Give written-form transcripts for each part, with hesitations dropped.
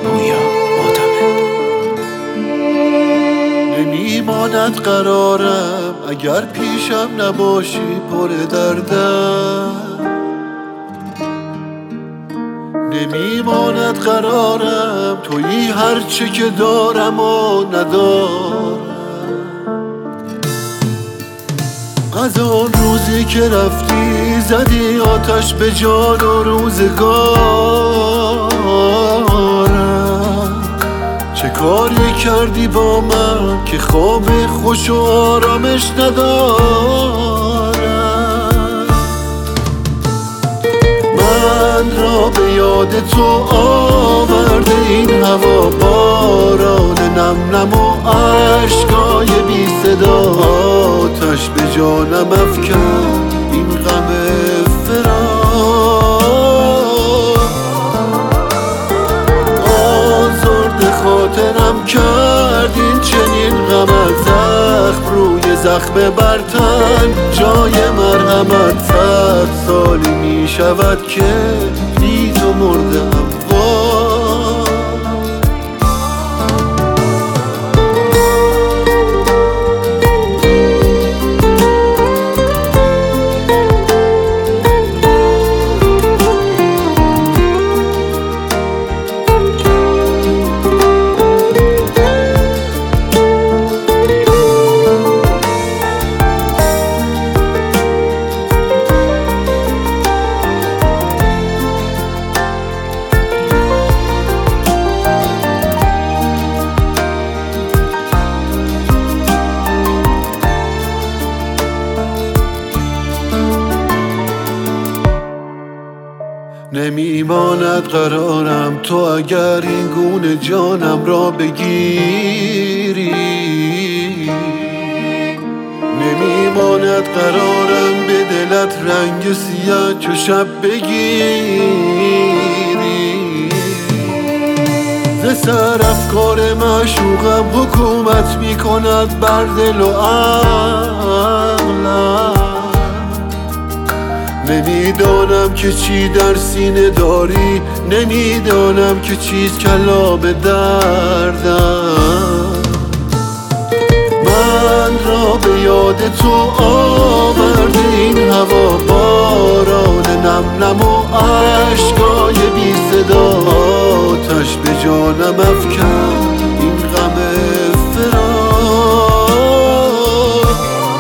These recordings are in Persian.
پویا معتمد. نمیماند قرارم اگر پیشم نباشی پر دردم، نمیماند قرارم تویی هرچه که دارم و ندارم. از آن روزی که رفتی زدی آتش به جان و روزگارم، چه کاری کردی با من که خواب خوش و آرامش ندارم. من را به یاد تو آورده این هوا، باران نم نم و عشقای بی صدا، آتش به جانم افکن این غم فراق. آزرد خاطرم کردین چنین غم، زخم روی زخم برتن جای مرحمت. 100 سالی می شود که بی تو مردم. نمیماند قرارم تو اگر این گونه جانم را بگیری، نمیماند قرارم به دلت رنگ سیاه چو شب بگیری. ز سر افکار معشوقم حکومت میکند بر دل و عقلم، نمیدانم که چی در سینه داری، نمیدانم که چیست کلا به دردم. من را به یاد تو آورده این هوا، باران نم نم و عشقای بی صدا، آتش به جانم افکن این غم فراق.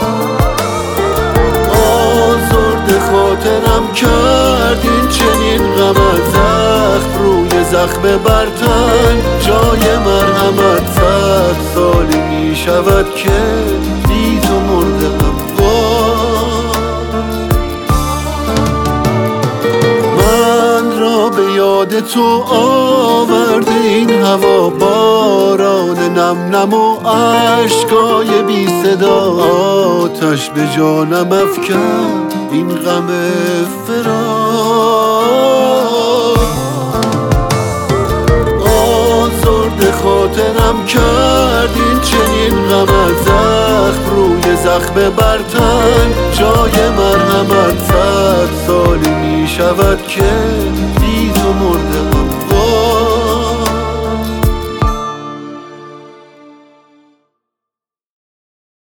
آزرد خاطرم کردین چنین غم، زخم روی زخم برتن جای مرحمت. 100 سالی می شود که بی تو مردم. من را به یاد تو آورده این هوا، باران نم نم و عشقای بی صدا، آتش به جانم افکن این غم فراق. آزرد خاطرم کردین چنین غم، زخم روی زخم برتن جای مرحمت. 100 سالی می شود که بی تو مردم.